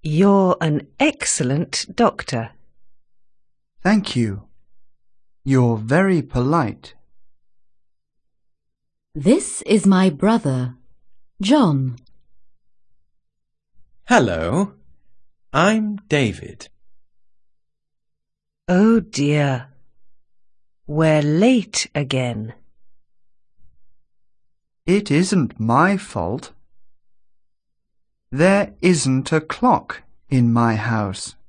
You're an excellent doctor. Thank you. You're very polite. This is my brother, John. Hello, I'm David. Oh dear. We're late again. It isn't my fault. There isn't a clock in my house.